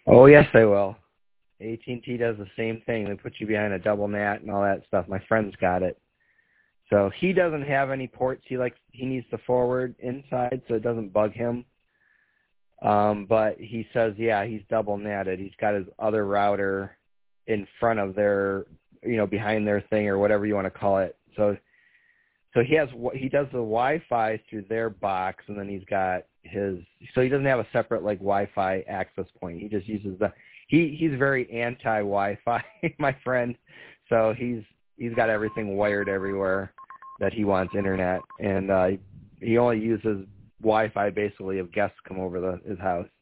Oh, yes, I will. AT&T does the same thing. They put you behind a double NAT and all that stuff. My friend's got it. So he doesn't have any ports. He needs to forward inside so it doesn't bug him. But he says, yeah, he's double natted. He's got his other router in front of their, behind their thing or whatever you want to call it. So he does the Wi-Fi through their box, and then he's got so he doesn't have a separate like Wi-Fi access point. He just uses he's very anti-Wi-Fi, my friend. So he's got everything wired everywhere that he wants internet, and he only uses Wi-Fi basically if guests come over his house.